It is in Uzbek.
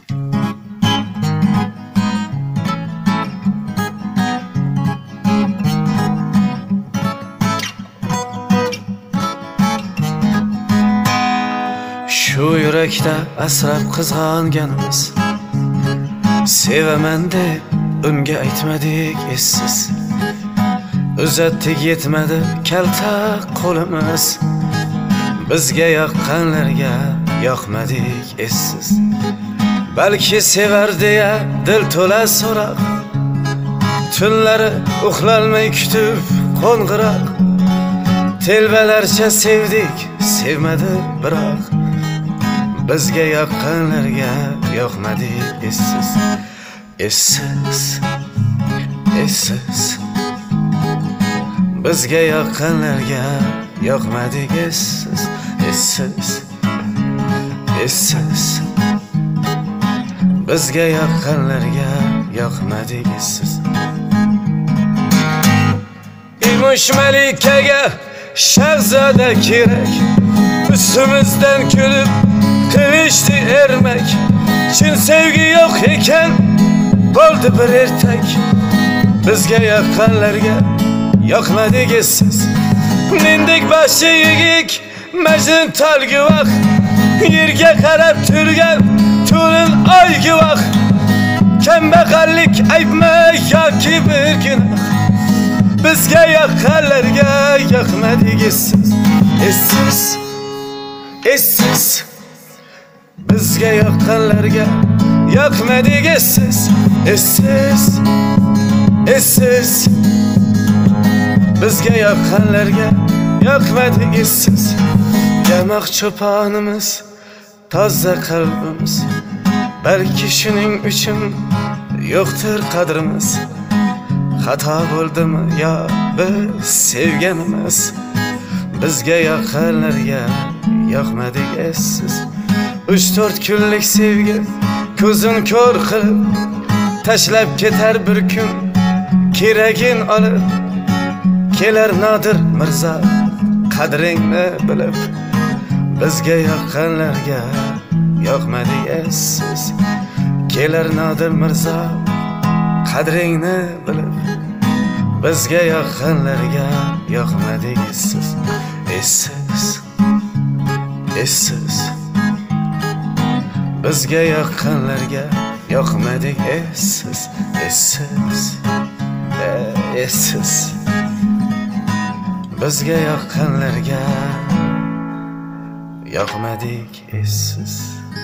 Shu yurakda asrab qizg'anganimiz, sevaman deb unga aytmadik essiz. Uzatdik yetmadi kalta qo'limiz, bizga yoqqanlarga yoqmadik essiz. Balki sevar deya dil to'la so'roq, tunlari uxlolmay kutib qo'ng'iroq. Telbalarcha sevdik, sevmadi biroq, bizga yoqqanlarga yoqmadik essiz. Essiz, essiz, bizga yoqqanlarga yoqmadik essiz. Essiz, essiz, bizga yoqqanlarga yoqmadik essiz. Yumush malikaga shahzoda kerak, ustimizdan kulib qilishdi ermak. Chin sevgi yo'q ekan bo'ldi bir ertak, bizga yoqqanlarga yoqmadik essiz. Mendek boshi yigik Majnun tolgi vaqt, yerga qarab turgan to'lin oygi vaqt. Kambag'allik aybmi yoki bir gunoh, bizga yoqqanlarga yoqmadik essiz. Essiz, essiz, bizga yoqqanlarga yoqmadik essiz. Essiz, essiz, bizga yoqqanlarga yoqmadik essiz. Yamoq cho'ponimiz, toza qalbimiz, balki shuning uchun yo'qdir qadrimiz. Xato bo'ldimi yo biz sevganimiz, bizga yoqqanlarga yoqmadik essiz. 3-4 kunlik sevgi ko'zin ko'r qilib tashlab ketar bir kun, keragin olib kelar Nodir Mirzo qadringni bilib, bizga yoqqanlarga yoqmadik essiz. Kelar Nodir Mirzo qadringni bilib, bizga yoqqanlarga yoqmadik essiz. Essiz, essiz, bizga yoqqanlarga yoqmadik essiz. Essiz, essiz, bizga yoqqanlarga yoqmadik essiz.